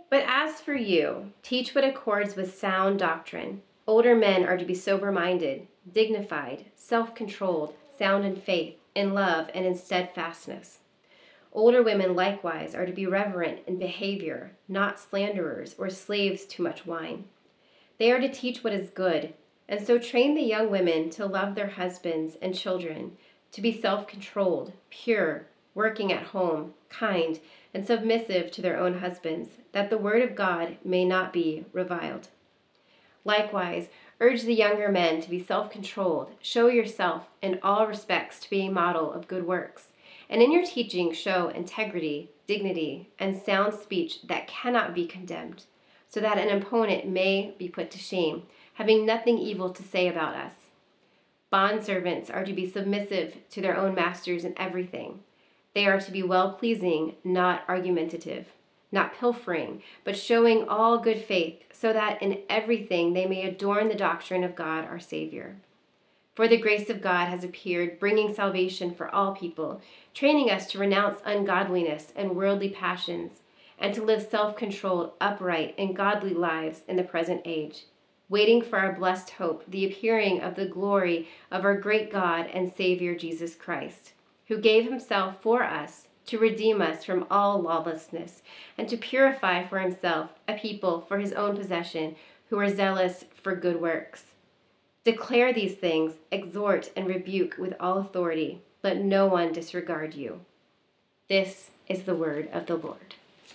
But as for you, teach what accords with sound doctrine. Older men are to be sober-minded, dignified, self-controlled, sound in faith, in love, and in steadfastness. Older women likewise are to be reverent in behavior, not slanderers or slaves to much wine. They are to teach what is good, and so train the young women to love their husbands and children, to be self-controlled, pure, working at home, kind, and submissive to their own husbands, that the word of God may not be reviled. Likewise, urge the younger men to be self-controlled. Show yourself in all respects to be a model of good works. And in your teaching show integrity, dignity, and sound speech that cannot be condemned, so that an opponent may be put to shame, having nothing evil to say about us. Bondservants are to be submissive to their own masters in everything. They are to be well-pleasing, not argumentative, not pilfering, but showing all good faith, so that in everything they may adorn the doctrine of God our Savior. For the grace of God has appeared, bringing salvation for all people, training us to renounce ungodliness and worldly passions, and to live self-controlled, upright, and godly lives in the present age, waiting for our blessed hope, the appearing of the glory of our great God and Savior Jesus Christ, who gave himself for us to redeem us from all lawlessness, and to purify for himself a people for his own possession who are zealous for good works. Declare these things, exhort and rebuke with all authority. Let no one disregard you. This is the word of the Lord.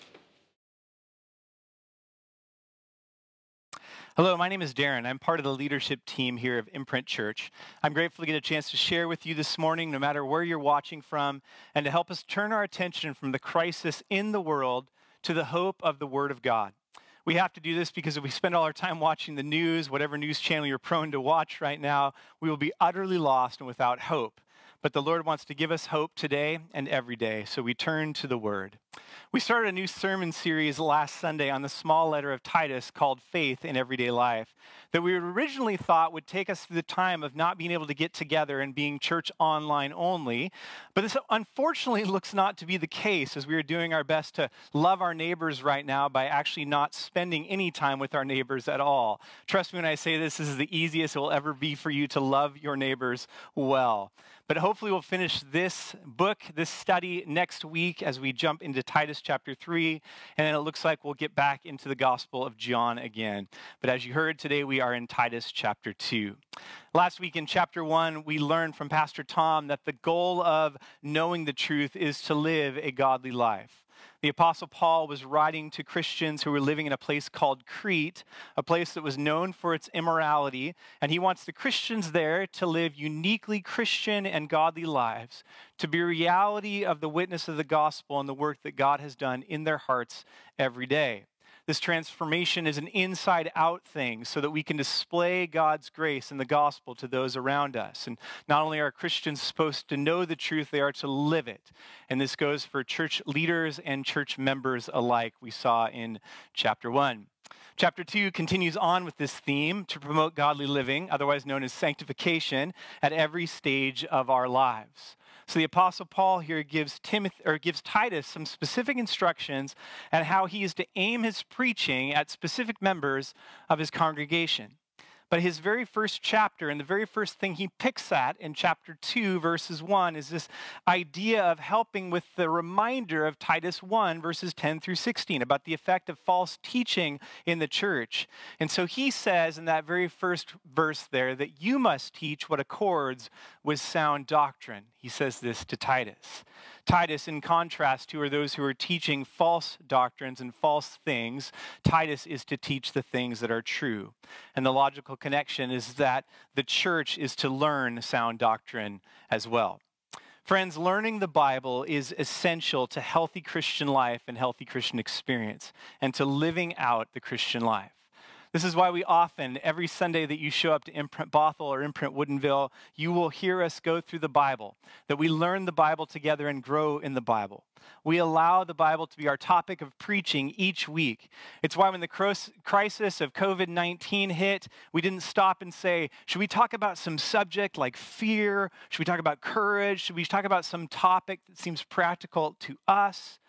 Hello, my name is Darren. I'm part of the leadership team here of Imprint Church. I'm grateful to get a chance to share with you this morning, no matter where you're watching from, and to help us turn our attention from the crisis in the world to the hope of the Word of God. We have to do this because if we spend all our time watching the news, whatever news channel you're prone to watch right now, we will be utterly lost and without hope. But the Lord wants to give us hope today and every day, so we turn to the Word. We started a new sermon series last Sunday on the small letter of Titus called Faith in Everyday Life that we originally thought would take us through the time of not being able to get together and being church online only. But this unfortunately looks not to be the case, as we are doing our best to love our neighbors right now by actually not spending any time with our neighbors at all. Trust me when I say this is the easiest it will ever be for you to love your neighbors well. But hopefully we'll finish this book, this study next week as we jump into Titus chapter 3, and then it looks like we'll get back into the Gospel of John again. But as you heard, today we are in Titus chapter 2. Last week in chapter 1, we learned from Pastor Tom that the goal of knowing the truth is to live a godly life. The Apostle Paul was writing to Christians who were living in a place called Crete, a place that was known for its immorality, and he wants the Christians there to live uniquely Christian and godly lives, to be a reality of the witness of the gospel and the work that God has done in their hearts every day. This transformation is an inside-out thing so that we can display God's grace and the gospel to those around us. And not only are Christians supposed to know the truth, they are to live it. And this goes for church leaders and church members alike, we saw in chapter 1. Chapter 2 continues on with this theme to promote godly living, otherwise known as sanctification, at every stage of our lives. So the Apostle Paul here gives Titus some specific instructions on how he is to aim his preaching at specific members of his congregation. But his very first chapter and the very first thing he picks at in chapter 2, verses 1, is this idea of helping with the reminder of Titus 1, verses 10 through 16, about the effect of false teaching in the church. And so he says in that very first verse there that you must teach what accords with sound doctrine. He says this to Titus. Titus, in contrast to those who are teaching false doctrines and false things, Titus is to teach the things that are true. And the logical connection is that the church is to learn sound doctrine as well. Friends, learning the Bible is essential to healthy Christian life and healthy Christian experience, and to living out the Christian life. This is why we often, every Sunday that you show up to Imprint Bothell or Imprint Woodinville, you will hear us go through the Bible, that we learn the Bible together and grow in the Bible. We allow the Bible to be our topic of preaching each week. It's why when the crisis of COVID-19 hit, we didn't stop and say, should we talk about some subject like fear? Should we talk about courage? Should we talk about some topic that seems practical to us?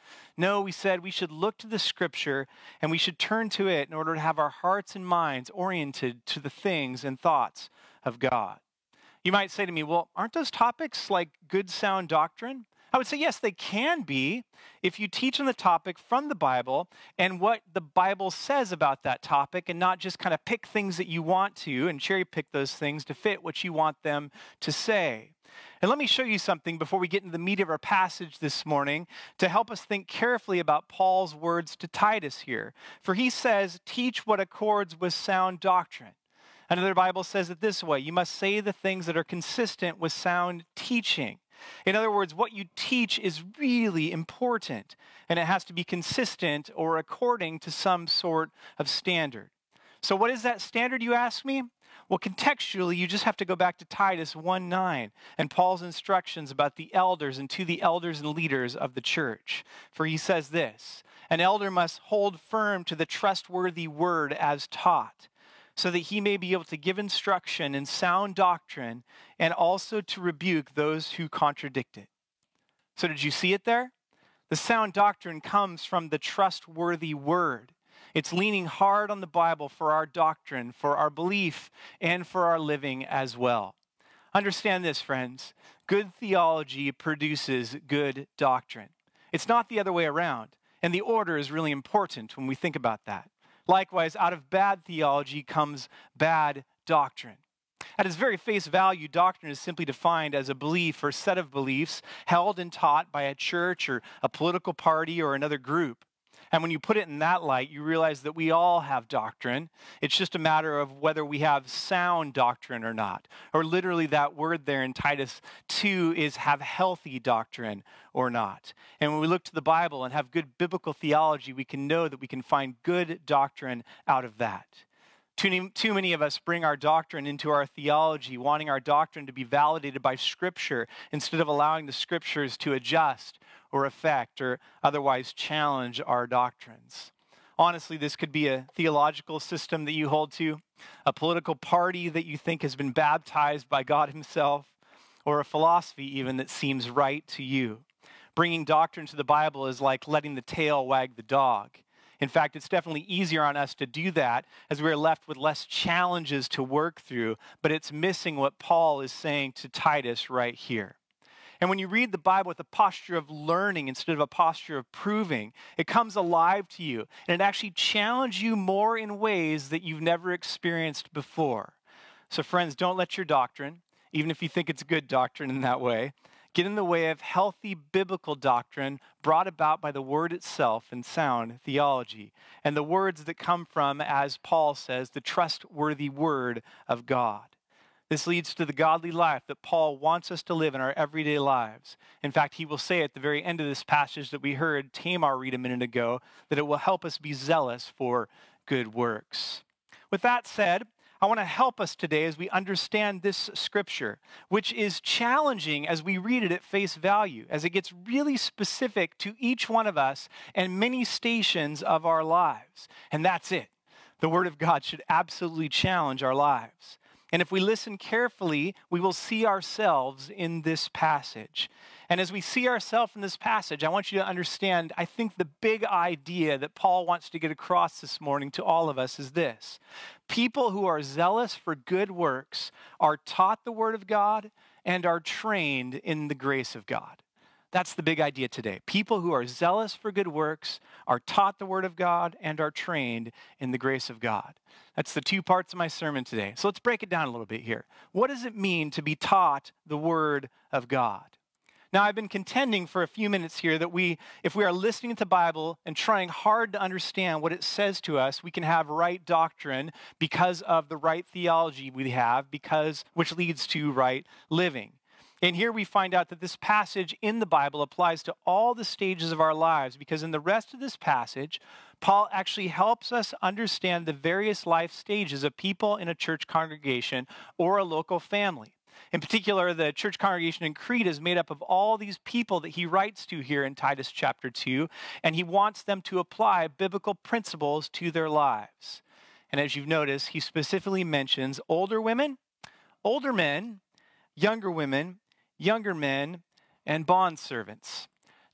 No, we said we should look to the scripture and we should turn to it in order to have our hearts and minds oriented to the things and thoughts of God. You might say to me, well, aren't those topics like good sound doctrine? I would say, yes, they can be if you teach on the topic from the Bible and what the Bible says about that topic and not just kind of pick things that you want to and cherry pick those things to fit what you want them to say. And let me show you something before we get into the meat of our passage this morning to help us think carefully about Paul's words to Titus here. For he says, teach what accords with sound doctrine. Another Bible says it this way, you must say the things that are consistent with sound teaching. In other words, what you teach is really important, and it has to be consistent or according to some sort of standard. So what is that standard, you ask me? Well, contextually, you just have to go back to Titus 1:9 and Paul's instructions about the elders and to the elders and leaders of the church. For he says this, an elder must hold firm to the trustworthy word as taught, so that he may be able to give instruction in sound doctrine and also to rebuke those who contradict it. So did you see it there? The sound doctrine comes from the trustworthy word. It's leaning hard on the Bible for our doctrine, for our belief, and for our living as well. Understand this, friends. Good theology produces good doctrine. It's not the other way around, and the order is really important when we think about that. Likewise, out of bad theology comes bad doctrine. At its very face value, doctrine is simply defined as a belief or set of beliefs held and taught by a church or a political party or another group. And when you put it in that light, you realize that we all have doctrine. It's just a matter of whether we have sound doctrine or not. Or literally that word there in Titus 2 is have healthy doctrine or not. And when we look to the Bible and have good biblical theology, we can know that we can find good doctrine out of that. Too many of us bring our doctrine into our theology, wanting our doctrine to be validated by Scripture instead of allowing the Scriptures to adjust or affect or otherwise challenge our doctrines. Honestly, this could be a theological system that you hold to, a political party that you think has been baptized by God himself, or a philosophy even that seems right to you. Bringing doctrine to the Bible is like letting the tail wag the dog. In fact, it's definitely easier on us to do that as we're left with less challenges to work through, but it's missing what Paul is saying to Titus right here. And when you read the Bible with a posture of learning instead of a posture of proving, it comes alive to you, and it actually challenges you more in ways that you've never experienced before. So friends, don't let your doctrine, even if you think it's good doctrine in that way, get in the way of healthy biblical doctrine brought about by the word itself and sound theology, and the words that come from, as Paul says, the trustworthy word of God. This leads to the godly life that Paul wants us to live in our everyday lives. In fact, he will say at the very end of this passage that we heard Tamar read a minute ago, that it will help us be zealous for good works. With that said, I want to help us today as we understand this scripture, which is challenging as we read it at face value, as it gets really specific to each one of us and many stations of our lives. And that's it. The Word of God should absolutely challenge our lives. And if we listen carefully, we will see ourselves in this passage. And as we see ourselves in this passage, I want you to understand, I think the big idea that Paul wants to get across this morning to all of us is this. People who are zealous for good works are taught the Word of God and are trained in the grace of God. That's the big idea today. People who are zealous for good works are taught the Word of God and are trained in the grace of God. That's the two parts of my sermon today. So let's break it down a little bit here. What does it mean to be taught the Word of God? Now, I've been contending for a few minutes here that if we are listening to the Bible and trying hard to understand what it says to us, we can have right doctrine because of the right theology we have, which leads to right living. And here we find out that this passage in the Bible applies to all the stages of our lives, because in the rest of this passage, Paul actually helps us understand the various life stages of people in a church congregation or a local family. In particular, the church congregation in Crete is made up of all these people that he writes to here in Titus chapter 2, and he wants them to apply biblical principles to their lives. And as you've noticed, he specifically mentions older women, older men, younger women, younger men, and bondservants.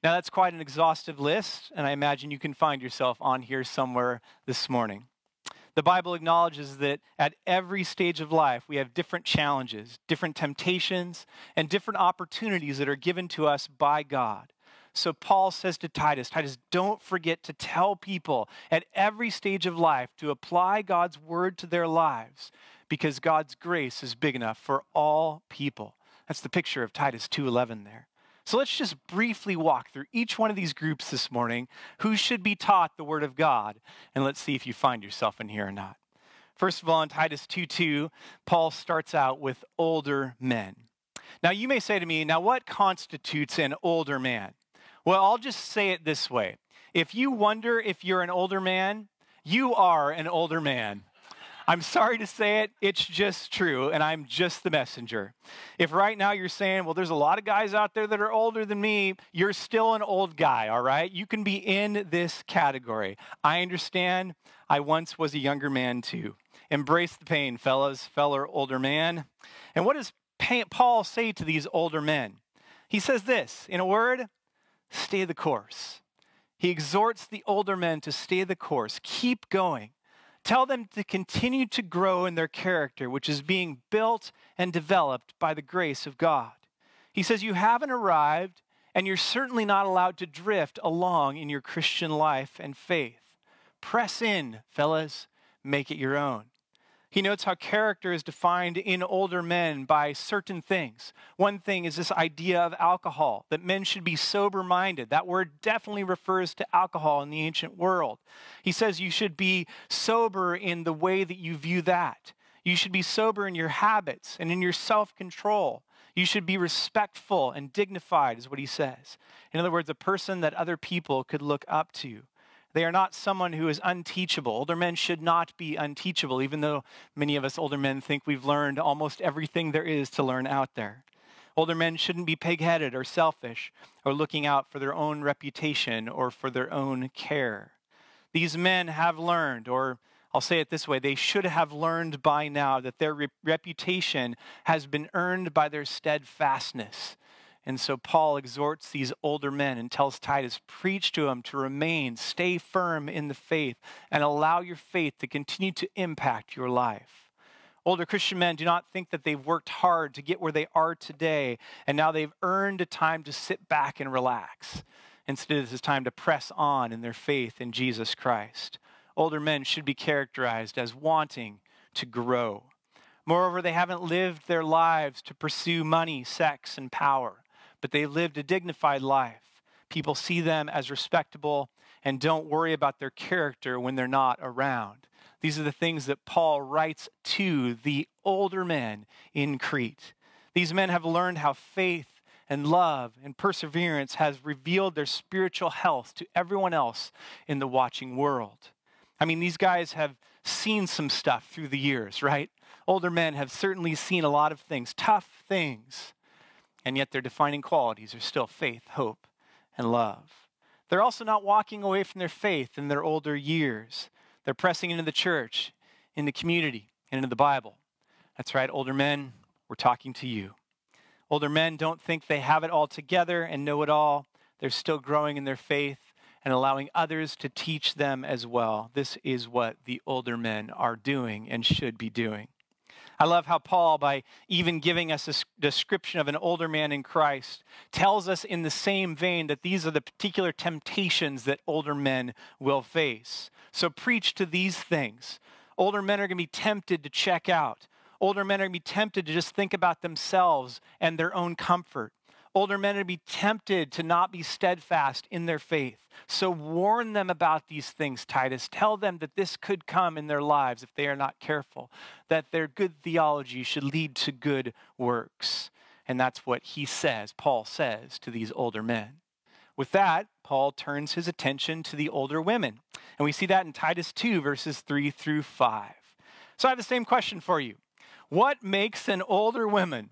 Now, that's quite an exhaustive list, and I imagine you can find yourself on here somewhere this morning. The Bible acknowledges that at every stage of life, we have different challenges, different temptations, and different opportunities that are given to us by God. So Paul says to Titus, don't forget to tell people at every stage of life to apply God's word to their lives, because God's grace is big enough for all people. That's the picture of Titus 2:11 there. So let's just briefly walk through each one of these groups this morning, who should be taught the word of God, and let's see if you find yourself in here or not. First of all, in Titus 2:2, Paul starts out with older men. Now you may say to me, now what constitutes an older man? Well, I'll just say it this way. If you wonder if you're an older man, you are an older man. I'm sorry to say it, it's just true, and I'm just the messenger. If right now you're saying, well, there's a lot of guys out there that are older than me, you're still an old guy, all right? You can be in this category. I understand. I once was a younger man too. Embrace the pain, fellas, fellow older man. And what does Paul say to these older men? He says this, in a word, stay the course. He exhorts the older men to stay the course, keep going. Tell them to continue to grow in their character, which is being built and developed by the grace of God. He says you haven't arrived, and you're certainly not allowed to drift along in your Christian life and faith. Press in, fellas, make it your own. He notes how character is defined in older men by certain things. One thing is this idea of alcohol, that men should be sober-minded. That word definitely refers to alcohol in the ancient world. He says you should be sober in the way that you view that. You should be sober in your habits and in your self-control. You should be respectful and dignified, is what he says. In other words, a person that other people could look up to. They are not someone who is unteachable. Older men should not be unteachable, even though many of us older men think we've learned almost everything there is to learn out there. Older men shouldn't be pig-headed or selfish or looking out for their own reputation or for their own care. These men have learned, or I'll say it this way, they should have learned by now that their reputation has been earned by their steadfastness. And so Paul exhorts these older men and tells Titus, preach to them to remain, stay firm in the faith, and allow your faith to continue to impact your life. Older Christian men do not think that they've worked hard to get where they are today, and now they've earned a time to sit back and relax. Instead, this is time to press on in their faith in Jesus Christ. Older men should be characterized as wanting to grow. Moreover, they haven't lived their lives to pursue money, sex, and power, but they've lived a dignified life. People see them as respectable and don't worry about their character when they're not around. These are the things that Paul writes to the older men in Crete. These men have learned how faith and love and perseverance has revealed their spiritual health to everyone else in the watching world. I mean, these guys have seen some stuff through the years, right? Older men have certainly seen a lot of things, tough things. And yet their defining qualities are still faith, hope, and love. They're also not walking away from their faith in their older years. They're pressing into the church, in the community, and into the Bible. That's right, older men, we're talking to you. Older men don't think they have it all together and know it all. They're still growing in their faith and allowing others to teach them as well. This is what the older men are doing and should be doing. I love how Paul, by even giving us a description of an older man in Christ, tells us in the same vein that these are the particular temptations that older men will face. So preach to these things. Older men are going to be tempted to check out. Older men are going to be tempted to just think about themselves and their own comfort. Older men are going to be tempted to not be steadfast in their faith. So warn them about these things, Titus. Tell them that this could come in their lives if they are not careful, that their good theology should lead to good works. And that's what he says, Paul says to these older men. With that, Paul turns his attention to the older women. And we see that in Titus 2, verses 3 through 5. So I have the same question for you. What makes an older woman?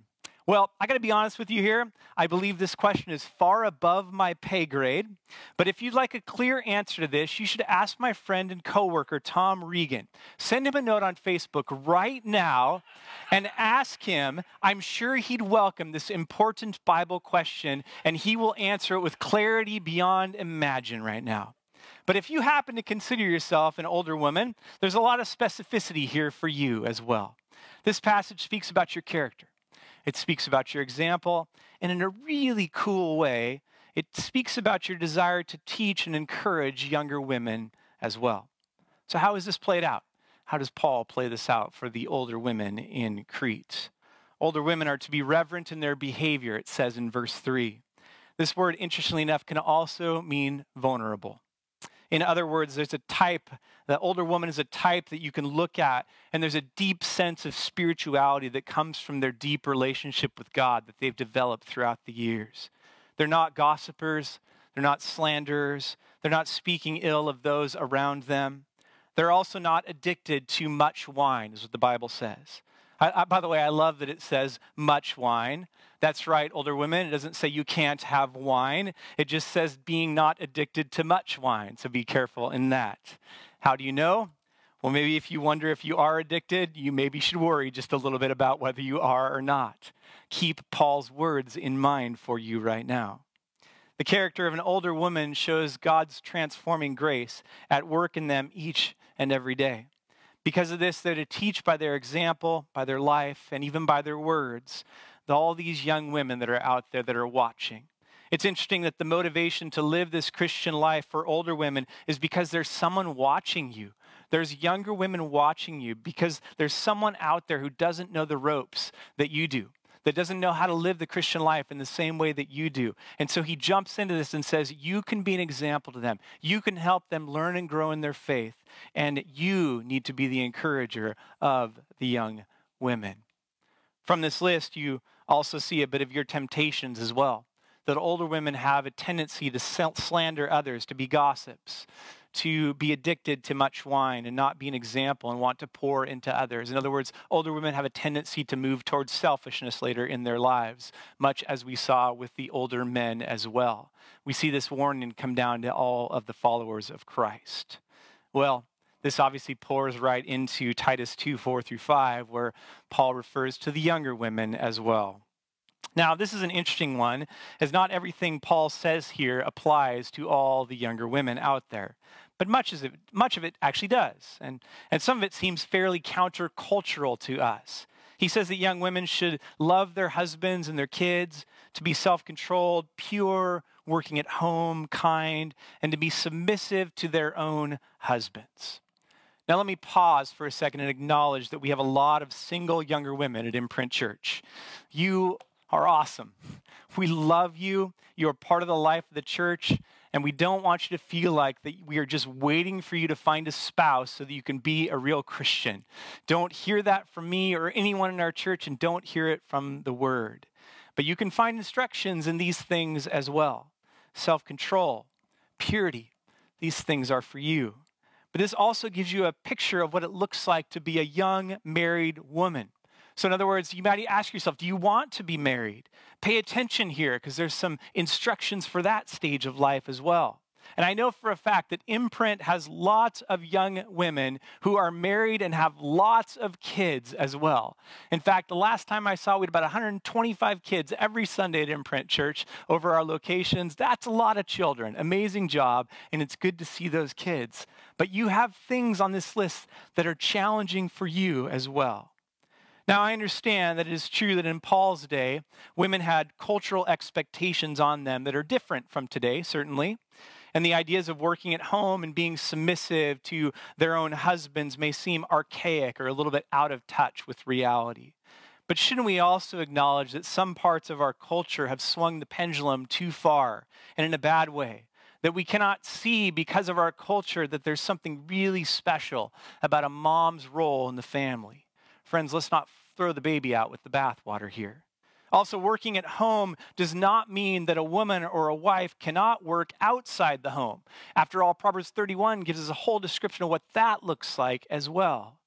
Well, I got to be honest with you here. I believe this question is far above my pay grade. But if you'd like a clear answer to this, you should ask my friend and coworker, Tom Regan. Send him a note on Facebook right now and ask him. I'm sure he'd welcome this important Bible question, and he will answer it with clarity beyond imagine right now. But if you happen to consider yourself an older woman, there's a lot of specificity here for you as well. This passage speaks about your character. It speaks about your example, and in a really cool way, it speaks about your desire to teach and encourage younger women as well. So how is this played out? How does Paul play this out for the older women in Crete? Older women are to be reverent in their behavior, it says in verse 3. This word, interestingly enough, can also mean vulnerable. In other words, there's a type, the older woman is a type that you can look at, and there's a deep sense of spirituality that comes from their deep relationship with God that they've developed throughout the years. They're not gossipers, they're not slanderers, they're not speaking ill of those around them. They're also not addicted to much wine, is what the Bible says. By the way, I love that it says much wine. That's right, older women. It doesn't say you can't have wine. It just says being not addicted to much wine. So be careful in that. How do you know? Well, maybe if you wonder if you are addicted, you maybe should worry just a little bit about whether you are or not. Keep Paul's words in mind for you right now. The character of an older woman shows God's transforming grace at work in them each and every day. Because of this, they're to teach by their example, by their life, and even by their words, all these young women that are out there that are watching. It's interesting that the motivation to live this Christian life for older women is because there's someone watching you. There's younger women watching you because there's someone out there who doesn't know the ropes that you do, that doesn't know how to live the Christian life in the same way that you do. And so he jumps into this and says, you can be an example to them. You can help them learn and grow in their faith. And you need to be the encourager of the young women. From this list, you also see a bit of your temptations as well. That older women have a tendency to slander others, to be gossips, to be addicted to much wine and not be an example and want to pour into others. In other words, older women have a tendency to move towards selfishness later in their lives, much as we saw with the older men as well. We see this warning come down to all of the followers of Christ. Well, this obviously pours right into Titus 2, 4 through 5, where Paul refers to the younger women as well. Now, this is an interesting one, as not everything Paul says here applies to all the younger women out there. But much of it actually does. And some of it seems fairly countercultural to us. He says that young women should love their husbands and their kids, to be self-controlled, pure, working at home, kind, and to be submissive to their own husbands. Now, let me pause for a second and acknowledge that we have a lot of single younger women at Imprint Church. You are awesome. We love you. You're part of the life of the church, and we don't want you to feel like that we are just waiting for you to find a spouse so that you can be a real Christian. Don't hear that from me or anyone in our church, and don't hear it from the Word. But you can find instructions in these things as well. Self-control, purity, these things are for you. But this also gives you a picture of what it looks like to be a young married woman. So in other words, you might ask yourself, do you want to be married? Pay attention here because there's some instructions for that stage of life as well. And I know for a fact that Imprint has lots of young women who are married and have lots of kids as well. In fact, the last time I saw, we had about 125 kids every Sunday at Imprint Church over our locations. That's a lot of children. Amazing job, and it's good to see those kids. But you have things on this list that are challenging for you as well. Now, I understand that it is true that in Paul's day, women had cultural expectations on them that are different from today, certainly. And the ideas of working at home and being submissive to their own husbands may seem archaic or a little bit out of touch with reality. But shouldn't we also acknowledge that some parts of our culture have swung the pendulum too far and in a bad way? That we cannot see because of our culture that there's something really special about a mom's role in the family. Friends, let's not throw the baby out with the bathwater here. Also, working at home does not mean that a woman or a wife cannot work outside the home. After all, Proverbs 31 gives us a whole description of what that looks like as well.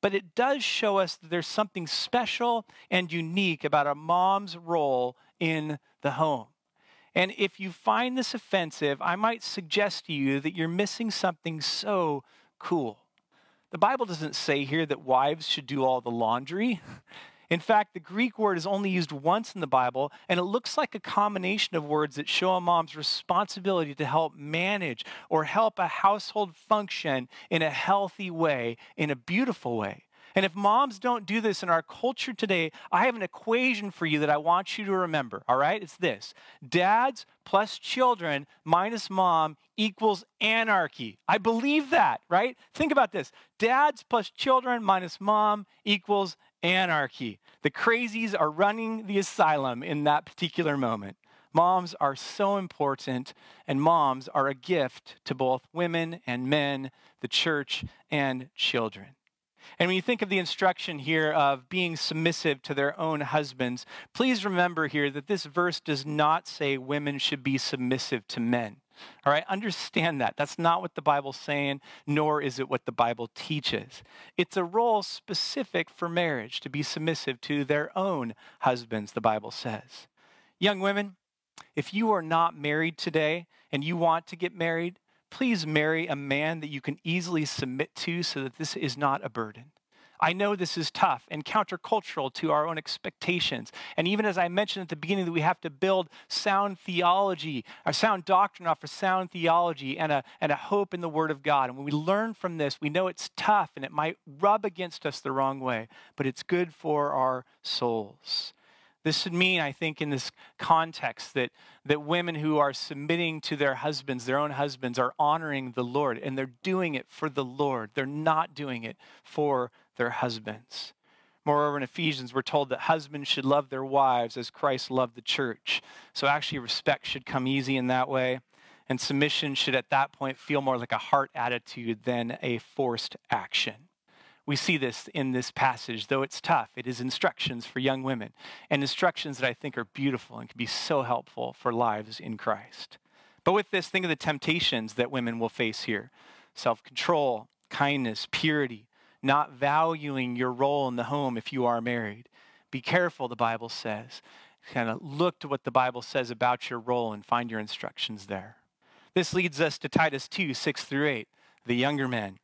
but it does show us that there's something special and unique about a mom's role in the home. And if you find this offensive, I might suggest to you that you're missing something so cool. The Bible doesn't say here that wives should do all the laundry. In fact, the Greek word is only used once in the Bible, and it looks like a combination of words that show a mom's responsibility to help manage or help a household function in a healthy way, in a beautiful way. And if moms don't do this in our culture today, I have an equation for you that I want you to remember, all right? It's this: dads plus children minus mom equals anarchy. I believe that, right? Think about this. Dads plus children minus mom equals anarchy. The crazies are running the asylum in that particular moment. Moms are so important, and moms are a gift to both women and men, the church and children. And when you think of the instruction here of being submissive to their own husbands, please remember here that this verse does not say women should be submissive to men. All right, understand that. That's not what the Bible's saying, nor is it what the Bible teaches. It's a role specific for marriage to be submissive to their own husbands, the Bible says. Young women, if you are not married today and you want to get married, please marry a man that you can easily submit to so that this is not a burden. I know this is tough and countercultural to our own expectations. And even as I mentioned at the beginning, that we have to build sound theology, a sound doctrine off of sound theology and a hope in the Word of God. And when we learn from this, we know it's tough and it might rub against us the wrong way, but it's good for our souls. This would mean, I think, in this context that women who are submitting to their husbands, their own husbands, are honoring the Lord, and they're doing it for the Lord. They're not doing it for their husbands. Moreover, in Ephesians, we're told that husbands should love their wives as Christ loved the church. So actually, respect should come easy in that way, and submission should at that point feel more like a heart attitude than a forced action. We see this in this passage. Though it's tough, it is instructions for young women, and instructions that I think are beautiful and can be so helpful for lives in Christ. But with this, think of the temptations that women will face here: self-control, kindness, purity, not valuing your role in the home if you are married. Be careful, the Bible says. Kind of look to what the Bible says about your role and find your instructions there. This leads us to Titus 2, 6-8, the younger men.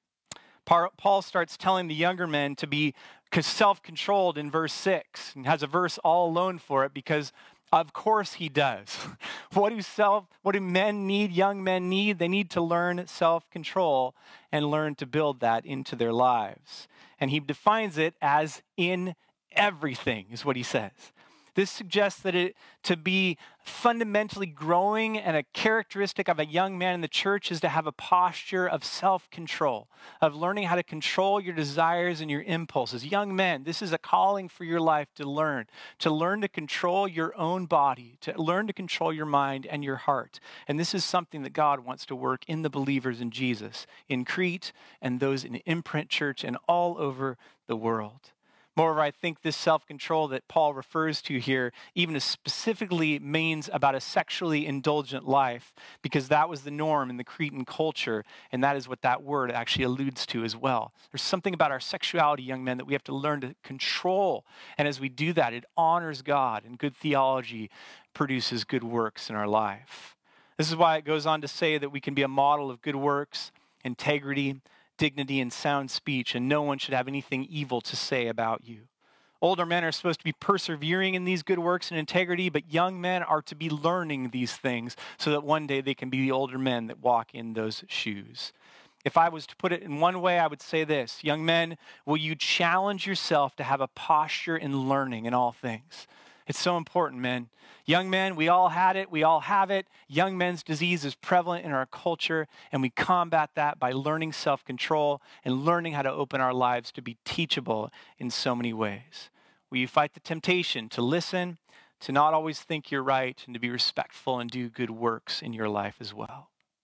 Paul starts telling the younger men to be self-controlled in verse 6, and has a verse all alone for it because of course he does. What do men need, young men need? They need to learn self-control and learn to build that into their lives. And he defines it as in everything, is what he says. This suggests that to be fundamentally growing, and a characteristic of a young man in the church is to have a posture of self-control, of learning how to control your desires and your impulses. Young men, this is a calling for your life to learn to control your own body, to learn to control your mind and your heart. And this is something that God wants to work in the believers in Jesus, in Crete and those in Imprint Church and all over the world. Moreover, I think this self-control that Paul refers to here even specifically means about a sexually indulgent life, because that was the norm in the Cretan culture, and that is what that word actually alludes to as well. There's something about our sexuality, young men, that we have to learn to control, and as we do that, it honors God, and good theology produces good works in our life. This is why it goes on to say that we can be a model of good works, integrity, dignity, and sound speech, and no one should have anything evil to say about you. Older men are supposed to be persevering in these good works and integrity, but young men are to be learning these things so that one day they can be the older men that walk in those shoes. If I was to put it in one way, I would say this: young men, will you challenge yourself to have a posture in learning in all things? It's so important, men. Young men, we all had it. We all have it. Young men's disease is prevalent in our culture, and we combat that by learning self-control and learning how to open our lives to be teachable in so many ways. Will you fight the temptation to listen, to not always think you're right, and to be respectful and do good works in your life as well?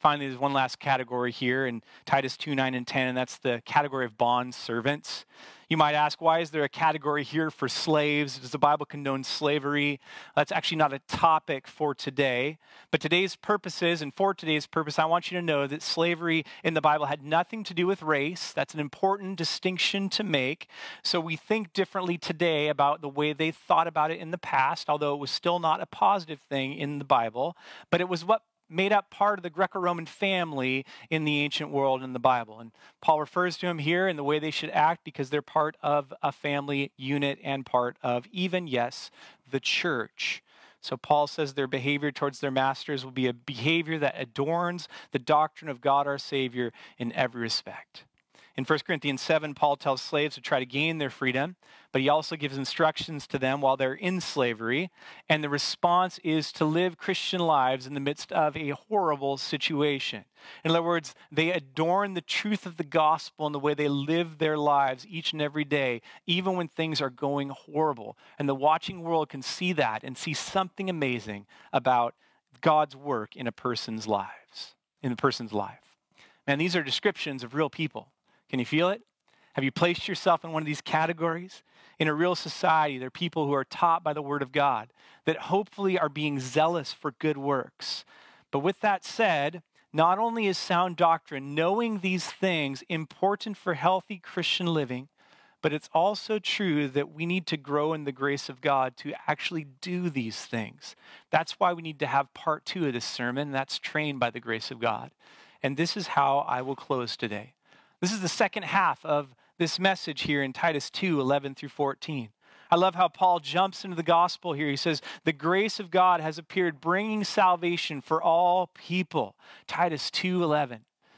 Finally, there's one last category here in Titus 2, 9, and 10, and that's the category of bond servants. You might ask, why is there a category here for slaves? Does the Bible condone slavery? That's actually not a topic for today. But today's purposes, and for today's purpose, I want you to know that slavery in the Bible had nothing to do with race. That's an important distinction to make. So we think differently today about the way they thought about it in the past, although it was still not a positive thing in the Bible. But it was what made up part of the Greco-Roman family in the ancient world in the Bible. And Paul refers to them here in the way they should act because they're part of a family unit and part of even, yes, the church. So Paul says their behavior towards their masters will be a behavior that adorns the doctrine of God our Savior in every respect. In 1 Corinthians 7, Paul tells slaves to try to gain their freedom, but he also gives instructions to them while they're in slavery. And the response is to live Christian lives in the midst of a horrible situation. In other words, they adorn the truth of the gospel in the way they live their lives each and every day, even when things are going horrible. And the watching world can see that and see something amazing about God's work in a person's lives, in a person's life. Man, these are descriptions of real people. Can you feel it? Have you placed yourself in one of these categories? In a real society, there are people who are taught by the Word of God that hopefully are being zealous for good works. But with that said, not only is sound doctrine, knowing these things, important for healthy Christian living, but it's also true that we need to grow in the grace of God to actually do these things. That's why we need to have part 2 of this sermon. That's trained by the grace of God. And this is how I will close today. This is the second half of this message here in Titus 2, 11 through 14. I love how Paul jumps into the gospel here. He says, the grace of God has appeared, bringing salvation for all people. Titus 2, 11.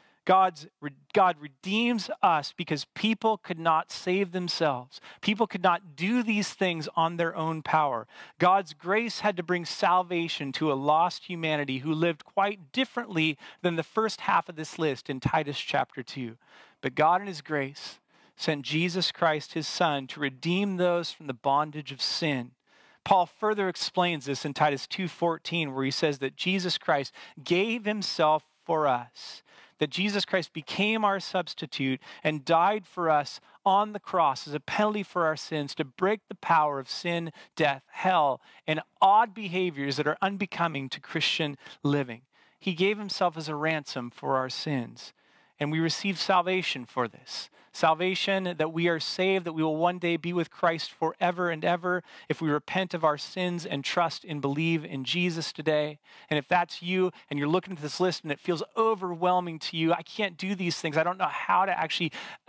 God redeems us because people could not save themselves. People could not do these things on their own power. God's grace had to bring salvation to a lost humanity who lived quite differently than the first half of this list in Titus chapter 2. But God in his grace sent Jesus Christ, his son, to redeem those from the bondage of sin. Paul further explains this in Titus 2:14, where he says that Jesus Christ gave himself for us, that Jesus Christ became our substitute and died for us on the cross as a penalty for our sins to break the power of sin, death, hell, and odd behaviors that are unbecoming to Christian living. He gave himself as a ransom for our sins. And we receive salvation for this. Salvation that we are saved, that we will one day be with Christ forever and ever if we repent of our sins and trust and believe in Jesus today. And if that's you and you're looking at this list and it feels overwhelming to you, I can't do these things. I don't know how to actually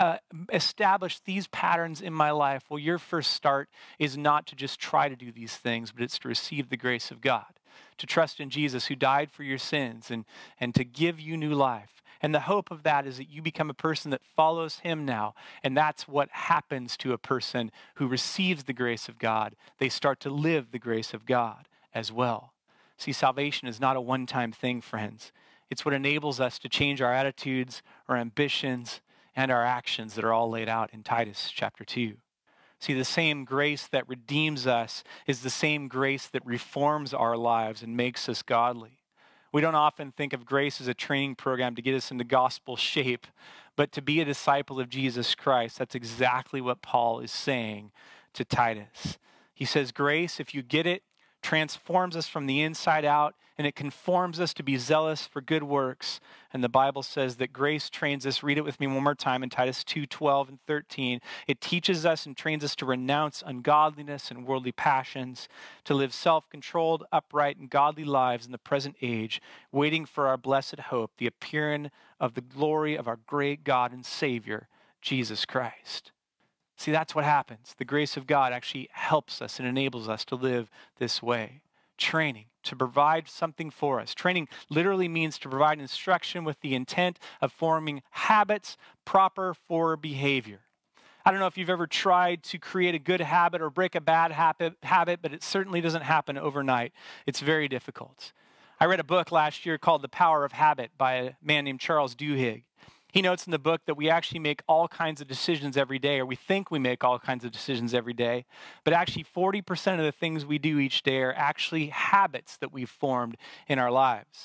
establish these patterns in my life. Well, your first start is not to just try to do these things, but it's to receive the grace of God, to trust in Jesus who died for your sins and to give you new life. And the hope of that is that you become a person that follows him now. And that's what happens to a person who receives the grace of God. They start to live the grace of God as well. See, salvation is not a one-time thing, friends. It's what enables us to change our attitudes, our ambitions, and our actions that are all laid out in Titus chapter 2. See, the same grace that redeems us is the same grace that reforms our lives and makes us godly. We don't often think of grace as a training program to get us into gospel shape, but to be a disciple of Jesus Christ, that's exactly what Paul is saying to Titus. He says, grace, if you get it, transforms us from the inside out, and it conforms us to be zealous for good works. And the Bible says that grace trains us, read it with me one more time in Titus 2:12 and 13. It teaches us and trains us to renounce ungodliness and worldly passions, to live self-controlled, upright, and godly lives in the present age, waiting for our blessed hope, the appearing of the glory of our great God and Savior, Jesus Christ. See, that's what happens. The grace of God actually helps us and enables us to live this way. Training, to provide something for us. Training literally means to provide instruction with the intent of forming habits proper for behavior. I don't know if you've ever tried to create a good habit or break a bad habit, but it certainly doesn't happen overnight. It's very difficult. I read a book last year called The Power of Habit by a man named Charles Duhigg. He notes in the book that we actually make all kinds of decisions every day, or we think we make all kinds of decisions every day, but actually 40% of the things we do each day are actually habits that we've formed in our lives.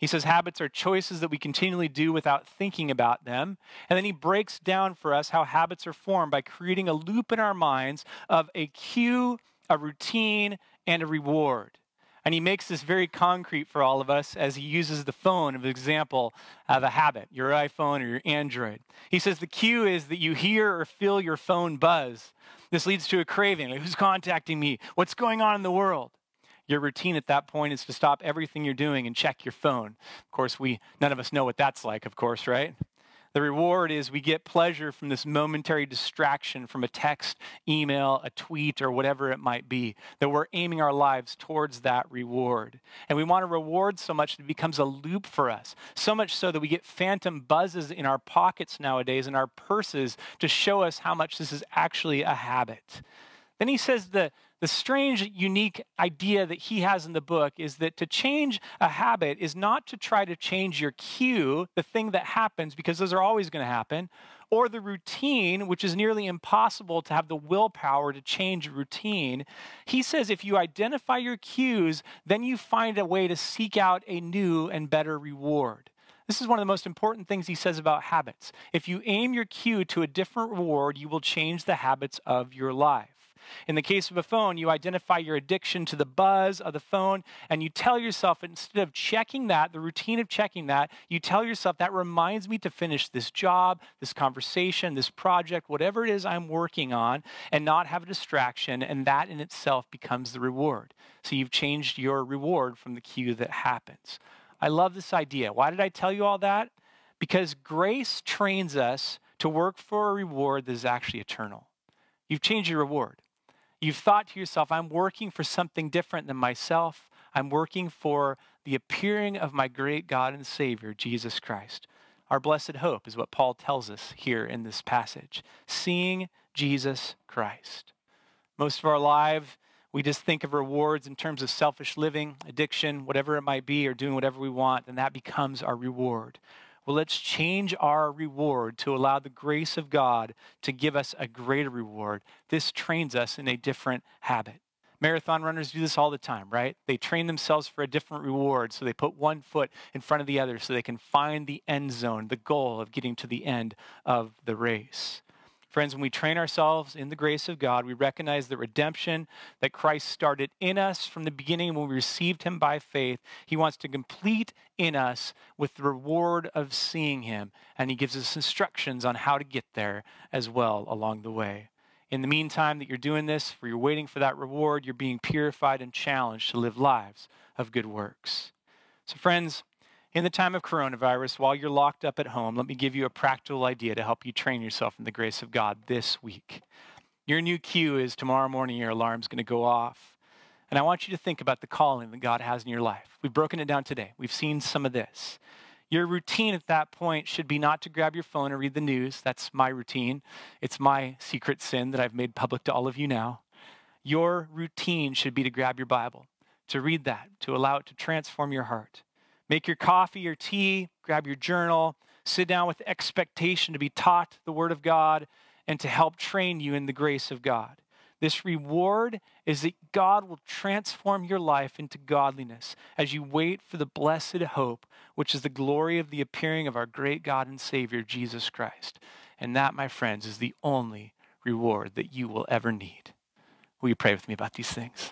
He says habits are choices that we continually do without thinking about them. And then he breaks down for us how habits are formed by creating a loop in our minds of a cue, a routine, and a reward. And he makes this very concrete for all of us as he uses the phone as an example of a habit, your iPhone or your Android. He says the cue is that you hear or feel your phone buzz. This leads to a craving. Like, who's contacting me? What's going on in the world? Your routine at that point is to stop everything you're doing and check your phone. Of course, none of us know what that's like, of course, right? The reward is we get pleasure from this momentary distraction from a text, email, a tweet, or whatever it might be, that we're aiming our lives towards that reward. And we want to reward so much that it becomes a loop for us, so much so that we get phantom buzzes in our pockets nowadays, in our purses, to show us how much this is actually a habit. Then he says the strange, unique idea that he has in the book is that to change a habit is not to try to change your cue, the thing that happens, because those are always going to happen, or the routine, which is nearly impossible to have the willpower to change a routine. He says if you identify your cues, then you find a way to seek out a new and better reward. This is one of the most important things he says about habits. If you aim your cue to a different reward, you will change the habits of your life. In the case of a phone, you identify your addiction to the buzz of the phone, and you tell yourself, instead of checking that, the routine of checking that, you tell yourself, that reminds me to finish this job, this conversation, this project, whatever it is I'm working on, and not have a distraction, and that in itself becomes the reward. So you've changed your reward from the cue that happens. I love this idea. Why did I tell you all that? Because grace trains us to work for a reward that is actually eternal. You've changed your reward. You've thought to yourself, I'm working for something different than myself. I'm working for the appearing of my great God and Savior, Jesus Christ. Our blessed hope is what Paul tells us here in this passage. Seeing Jesus Christ. Most of our life, we just think of rewards in terms of selfish living, addiction, whatever it might be, or doing whatever we want, and that becomes our reward. Well, let's change our reward to allow the grace of God to give us a greater reward. This trains us in a different habit. Marathon runners do this all the time, right? They train themselves for a different reward, so they put one foot in front of the other so they can find the end zone, the goal of getting to the end of the race. Friends, when we train ourselves in the grace of God, we recognize the redemption that Christ started in us from the beginning when we received him by faith. He wants to complete in us with the reward of seeing him, and he gives us instructions on how to get there as well along the way. In the meantime that you're doing this, you're waiting for that reward, you're being purified and challenged to live lives of good works. So friends, in the time of coronavirus, while you're locked up at home, let me give you a practical idea to help you train yourself in the grace of God this week. Your new cue is tomorrow morning, your alarm's going to go off. And I want you to think about the calling that God has in your life. We've broken it down today. We've seen some of this. Your routine at that point should be not to grab your phone and read the news. That's my routine. It's my secret sin that I've made public to all of you now. Your routine should be to grab your Bible, to read that, to allow it to transform your heart. Make your coffee or tea, grab your journal, sit down with expectation to be taught the Word of God and to help train you in the grace of God. This reward is that God will transform your life into godliness as you wait for the blessed hope, which is the glory of the appearing of our great God and Savior, Jesus Christ. And that, my friends, is the only reward that you will ever need. Will you pray with me about these things?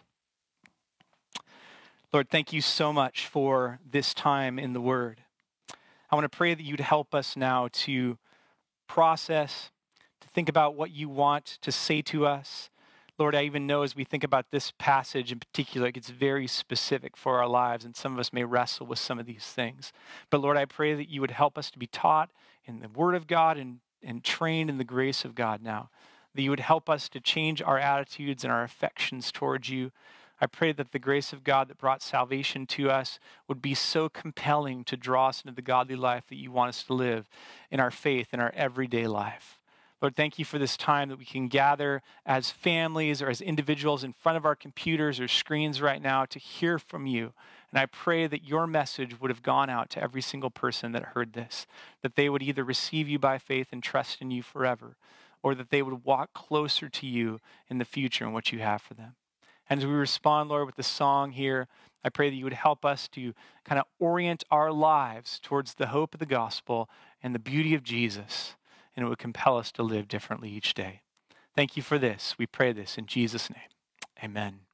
Lord, thank you so much for this time in the Word. I want to pray that you'd help us now to process, to think about what you want to say to us. Lord, I even know as we think about this passage in particular, it gets very specific for our lives, and some of us may wrestle with some of these things. But Lord, I pray that you would help us to be taught in the Word of God and trained in the grace of God now. That you would help us to change our attitudes and our affections towards you. I pray that the grace of God that brought salvation to us would be so compelling to draw us into the godly life that you want us to live in our faith, in our everyday life. Lord, thank you for this time that we can gather as families or as individuals in front of our computers or screens right now to hear from you. And I pray that your message would have gone out to every single person that heard this, that they would either receive you by faith and trust in you forever, or that they would walk closer to you in the future and what you have for them. And as we respond, Lord, with the song here, I pray that you would help us to kind of orient our lives towards the hope of the gospel and the beauty of Jesus, and it would compel us to live differently each day. Thank you for this. We pray this in Jesus' name. Amen.